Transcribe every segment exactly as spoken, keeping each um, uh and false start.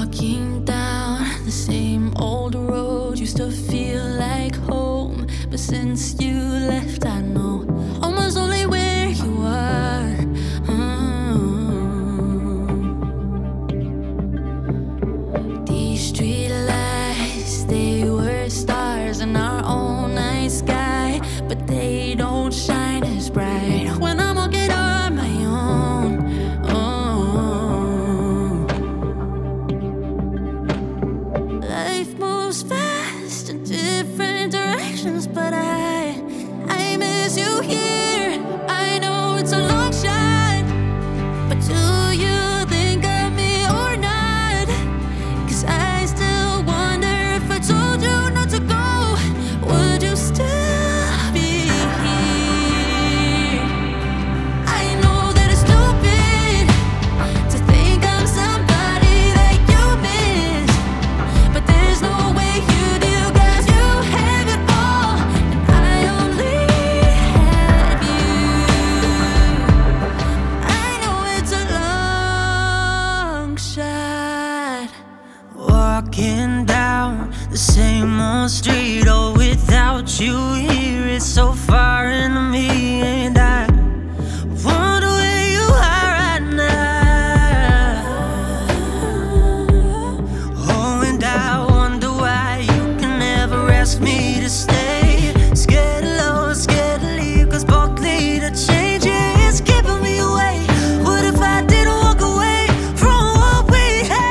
Walking down the same old road used to feel like home, but since you left I know almost only where you are. Mm. These street lights, they were stars in our own night sky, but they don't shine as bright when I'm walking on my own. Life moves fast in different directions, but I, I miss you here. I know it's a long shot, but do you think of me or not? 'Cause I still wonder if I told you not to go, would you still be here? I know that it's stupid to think I'm somebody that you miss, but there's no way you do, 'cause you have it all and I only have you. I know it's a long shot. Walking down the same old street, oh, without you here, it's so foreign to me, and I wonder where you are right now. Oh, and I wonder why you can never ask me to stay. Scared of love, scared to leave, 'cause both need a change. Yeah, it's keeping me away. What if I didn't walk away from what we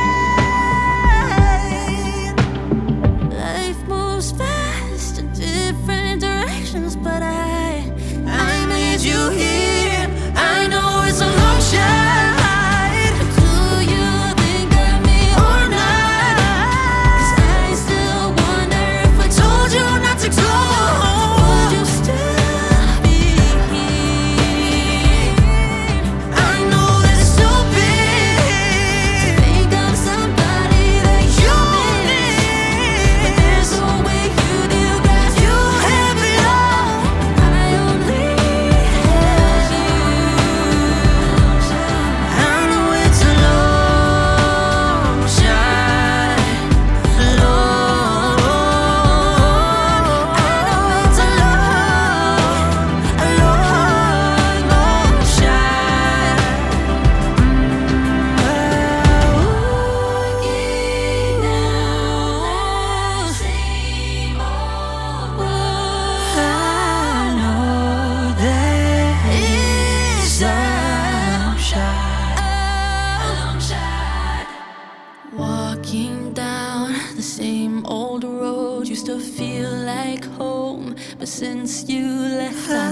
had? Life moves fast in different directions, but I, I need you here. I know it's a long shot, but do you think of me or not? 'Cause I still wonder if I told you not to go, would you still be here? I know that it's stupid To think I'm somebody that you miss, but there's no way you do, 'cause you have it all and I only have you. I know it's a long shot, long. I know it's a long, a long, long shot. Walking down the same old road, I know that it's a long shot. a long shot. Walking down the same old road used to feel like home, but since you left I